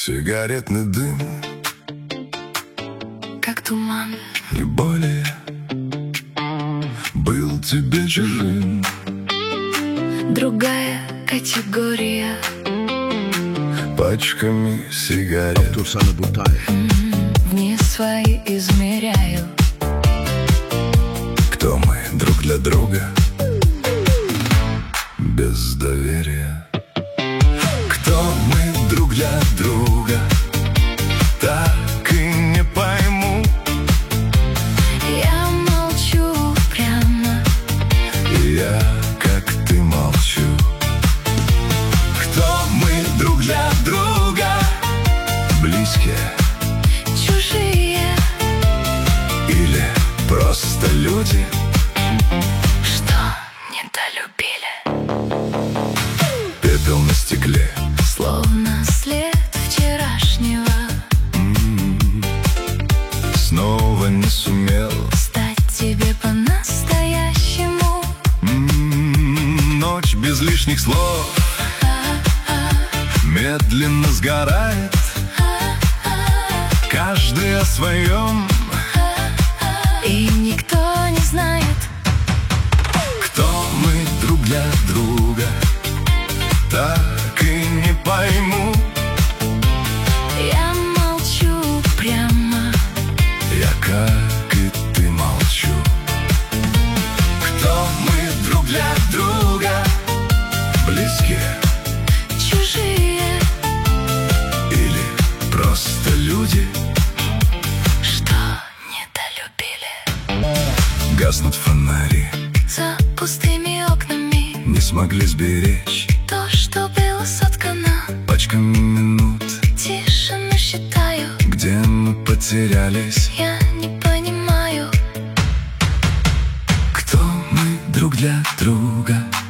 Сигаретный дым, как туман, не более был тебе чужим. другая категория. Пачками сигарет Вне свои измеряю. Кто мы друг для друга без доверия? Кто мы друг для друга, так и не пойму. Я молчу прямо, И я, как ты, молчу. Кто мы друг для друга, близкие чужие, или просто люди? что недолюбили. Пепел на стекле, Словно след вчерашнего. снова не сумел Стать тебе по-настоящему. Ночь без лишних слов медленно сгорает. Каждый о своем, И никто не знает, кто мы друг для друга, так и не пойму. я молчу прямо. Я, как и ты, молчу. Кто мы друг для друга, близкие Чужие, или просто люди? что недолюбили. Гаснут фонари, За пустыми окнами не смогли сберечь то, что было соткано. пачками минут. Тишину считаю, Где мы потерялись? я не понимаю. Кто мы друг для друга,